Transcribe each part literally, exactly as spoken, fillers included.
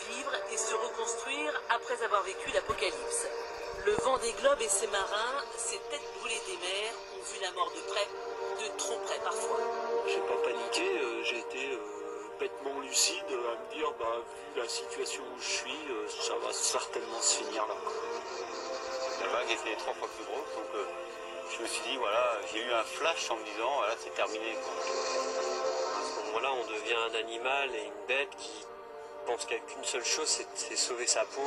vivre et se reconstruire après avoir vécu l'apocalypse. Le Vendée Globe et ses marins, ces têtes brûlées des mers, ont vu la mort de près, de trop près parfois. J'ai pas paniqué, euh, j'ai été euh, bêtement lucide à me dire, bah, vu la situation où je suis, euh, ça va certainement se finir là. La vague était trois fois plus grosse, donc euh, je me suis dit, voilà, j'ai eu un flash en me disant, voilà, c'est terminé, quoi. À ce moment-là, on devient un animal et une bête qui pense qu'il n'y a qu'une seule chose, c'est sauver sa peau.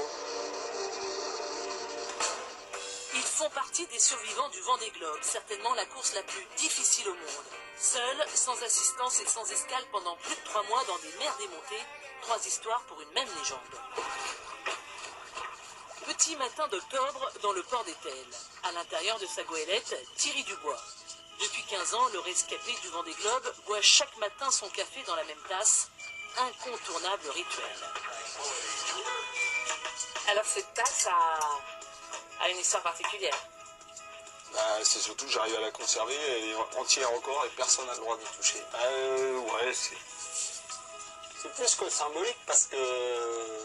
Ils font partie des survivants du Vendée Globe, certainement la course la plus difficile au monde. Seuls, sans assistance et sans escale pendant plus de trois mois dans des mers démontées, trois histoires pour une même légende. Petit matin d'octobre dans le port d'Étel. À l'intérieur de sa goélette, Thierry Dubois. Depuis quinze ans, le rescapé du Vendée Globe boit chaque matin son café dans la même tasse. Incontournable rituel. Alors cette tasse a, a une histoire particulière. Bah, c'est surtout que j'arrive à la conserver, elle est entière encore et personne n'a le droit d'y toucher. Euh, ouais, c'est... C'est plus que symbolique parce que...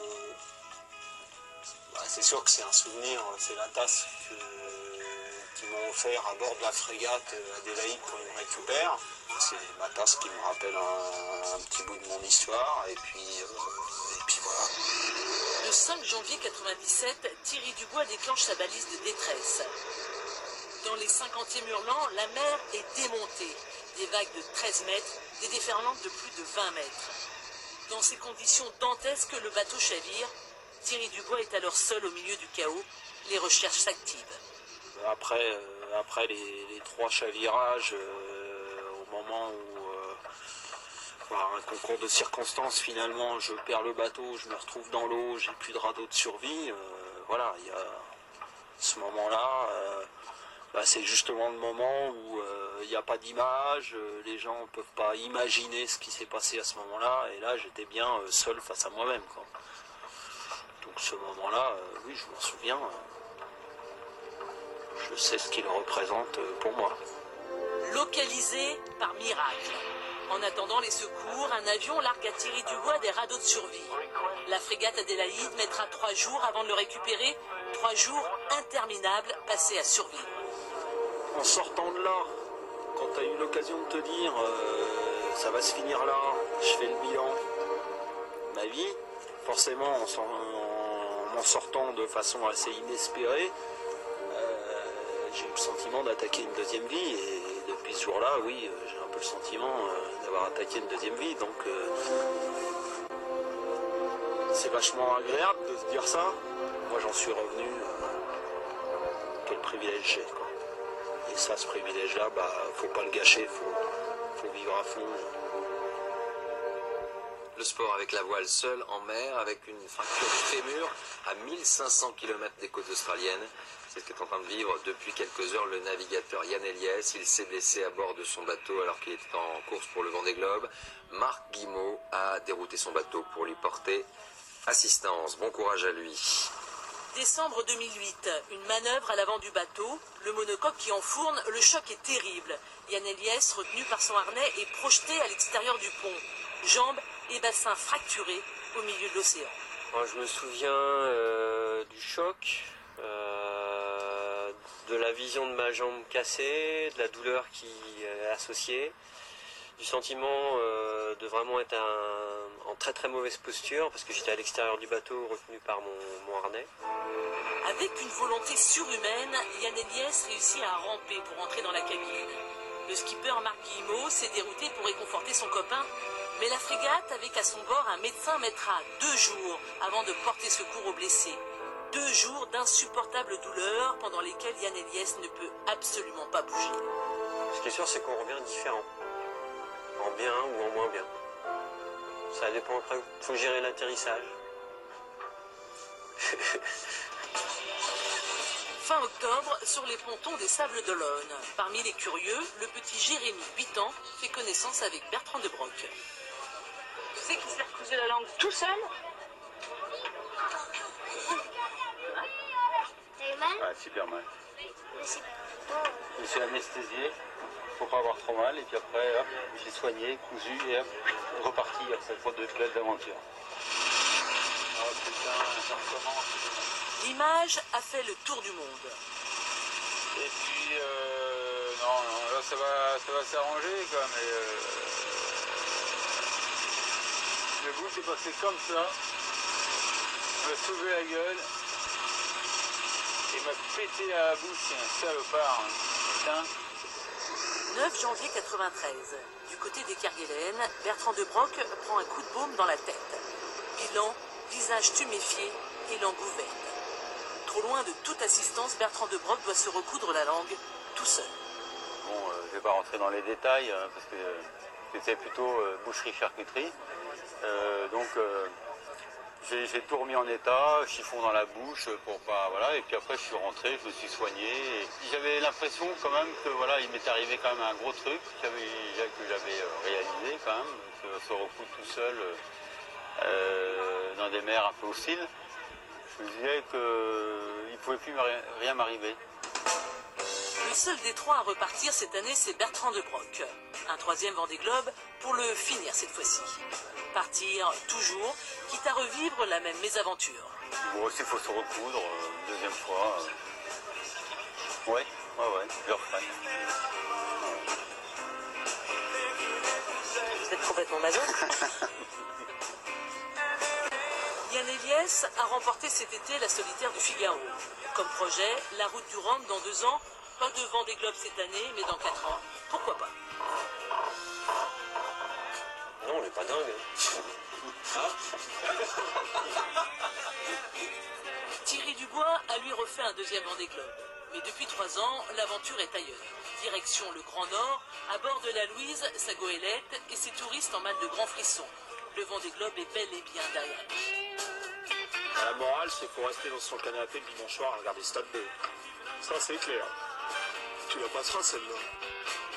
Bah, c'est sûr que c'est un souvenir, c'est la tasse que... qu'ils m'ont offert à bord de la frégate Adélaïde quand ils me récupèrent. C'est ma tasse qui me rappelle un, un petit bout de mon histoire et puis, euh, et puis voilà. Le cinq janvier quatre-vingt-dix-sept, Thierry Dubois déclenche sa balise de détresse. Dans les cinquantièmes hurlants, la mer est démontée. Des vagues de treize mètres, des déferlantes de plus de vingt mètres. Dans ces conditions dantesques, le bateau chavire. Thierry Dubois est alors seul au milieu du chaos. Les recherches s'activent. Après, euh, après les, les trois chavirages, euh, au moment où, euh, par un concours de circonstances, finalement, je perds le bateau, je me retrouve dans l'eau, j'ai plus de radeau de survie. Euh, voilà, il y a ce moment-là. Euh, bah, c'est justement le moment où il n'y a pas d'image, euh, les gens ne peuvent pas imaginer ce qui s'est passé à ce moment-là. Et là, j'étais bien euh, seul face à moi-même, quoi. Donc ce moment-là, euh, oui, je m'en souviens. Euh, je sais ce qu'il représente euh, pour moi. Localisé par miracle. En attendant les secours, un avion largue à Thierry Dubois des radeaux de survie. La frégate Adélaïde mettra trois jours avant de le récupérer. Trois jours interminables passés à survivre. En sortant de là, quand tu as eu l'occasion de te dire euh, ça va se finir là, je fais le bilan de ma vie, forcément en m'en sortant de façon assez inespérée, euh, j'ai eu le sentiment d'attaquer une deuxième vie et depuis ce jour-là, oui, j'ai un peu le sentiment euh, d'avoir attaqué une deuxième vie, donc euh, c'est vachement agréable de se dire ça. Moi j'en suis revenu, euh, quel privilège j'ai, quoi. Et ça, ce privilège-là, bah, faut pas le gâcher, faut, faut vivre à fond. Le sport avec la voile seul en mer, avec une fracture du fémur à mille cinq cents kilomètres des côtes australiennes. C'est ce qu'est en train de vivre depuis quelques heures le navigateur Yann Eliès. Il s'est blessé à bord de son bateau alors qu'il était en course pour le Vendée Globe. Marc Guimot a dérouté son bateau pour lui porter assistance. Bon courage à lui. Décembre deux mille huit, une manœuvre à l'avant du bateau, le monocoque qui enfourne, le choc est terrible. Yann Eliès, retenu par son harnais, est projeté à l'extérieur du pont. Jambes et bassins fracturés au milieu de l'océan. Je me souviens euh, du choc, euh, de la vision de ma jambe cassée, de la douleur qui est associée, du sentiment euh, de vraiment être un, en très très mauvaise posture parce que j'étais à l'extérieur du bateau retenu par mon, mon harnais. Avec une volonté surhumaine, Yann Eliès réussit à ramper pour entrer dans la cabine. Le skipper Marc Guillemot s'est dérouté pour réconforter son copain, mais la frégate, avec à son bord un médecin, mettra deux jours avant de porter secours aux blessés. Deux jours d'insupportables douleurs pendant lesquelles Yann Eliès ne peut absolument pas bouger. Ce qui est sûr, c'est qu'on revient différent. En bien ou en moins bien. Ça dépend après, il faut gérer l'atterrissage. Fin octobre, sur les pontons des Sables d'Olonne. Parmi les curieux, le petit Jérémy, huit ans, fait connaissance avec Bertrand de Broc. Tu sais qu'il s'est recousé la langue tout seul? T'as eu mal? Ouais, super mal. Oh. Je me suis anesthésié pour pas avoir trop mal et puis après, hop, je l'ai soigné, cousu et hop, reparti cette fois de belle d'aventure. L'image a fait le tour du monde. Et puis, euh, non, non, là ça va, ça va s'arranger quoi, mais euh, le bout s'est passé comme ça, il m'a sauvé la gueule, il m'a pété la bouche, c'est un salopard, hein. Putain. neuf janvier quatre-vingt-treize. Du côté des Kerguelen, Bertrand de Broc prend un coup de baume dans la tête. Bilan, visage tuméfié et langue ouverte. Trop loin de toute assistance, Bertrand de Broc doit se recoudre la langue tout seul. Bon, euh, je ne vais pas rentrer dans les détails, hein, parce que euh, c'était plutôt euh, boucherie-charcuterie. Euh, donc, euh, j'ai j'ai tout remis en état, chiffon dans la bouche, pour pas, voilà, et puis après je suis rentré, je me suis soigné. Et j'avais l'impression quand même que voilà, il m'était arrivé quand même un gros truc que j'avais euh, réalisé quand même, que se recoudre tout seul euh, dans des mers un peu hostiles. Je me disais qu'il ne pouvait plus rien m'arriver. Le seul des trois à repartir cette année, c'est Bertrand de Broc. Un troisième Vendée Globe pour le finir cette fois-ci. Partir toujours, quitte à revivre la même mésaventure. Bon, aussi, il faut se recoudre, euh, deuxième fois. Euh... Ouais, ouais, ouais, je reprends. Vous êtes complètement maso. Yann Eliès a remporté cet été la solitaire du Figaro. Comme projet, la route du Rhum dans deux ans. Pas de Vendée Globe cette année, mais dans quatre ans. Pourquoi pas? Non, on n'est pas dingue. Hein. Thierry Dubois a lui refait un deuxième Vendée Globe. Mais depuis trois ans, l'aventure est ailleurs. Direction le Grand Nord, à bord de la Louise, sa goélette et ses touristes en mal de grands frissons. Le Vendée Globe est bel et bien derrière nous. La morale, c'est qu'il faut rester dans son canapé le dimanche soir à regarder Stade deux. Ça, c'est clair. Tu la passeras, celle-là.